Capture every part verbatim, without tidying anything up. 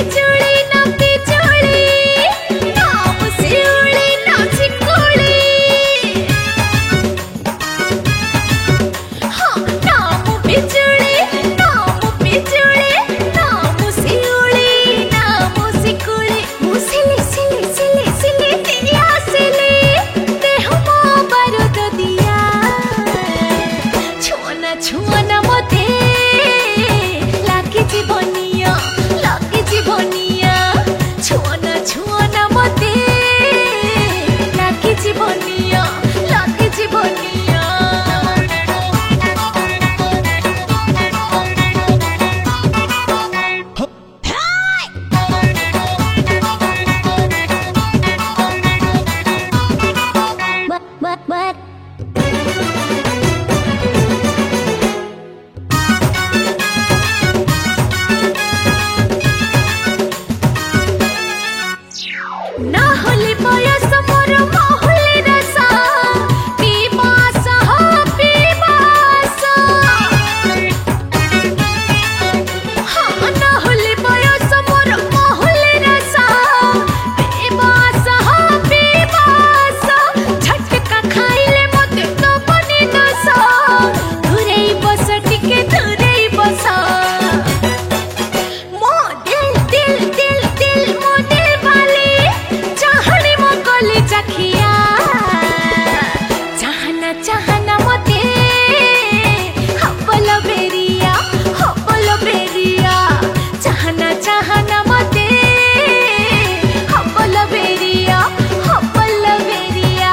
बिजुली ना बिजुली नाम सिउली ना चिकुली हाँ नाम बिजुली नाम बिजुली नाम सिउली नाम चिकुली मुसिली सिली सिली सिली दिया सिली देह मो बारूद दिया छुअना छुअना मते लागे जीवनिया लागे जीवनिया छुअना छुअना मते लागे जीवनिया लागे जीवनिया What what what ना होली बयस मोर मोहले रसा पीबास हो पीबास हाँ ना होली बयस मोर मोहले रसा पीबास हो पीबास झटका खाइले मते तो बनी नसा दूरेई बस टिके दूरेई बस मो दिल दिल दिल दिल मो दिल वाली चाहनी मो कली चखिया चाहना चाहना मते हपल बेरिया हपल बेरिया चाहना चाहना मते हपल बेरिया हपल बेरिया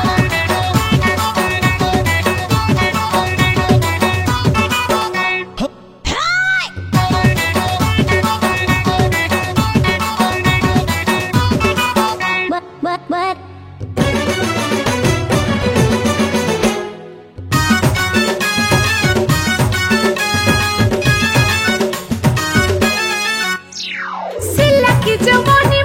What what what सिला की जवानी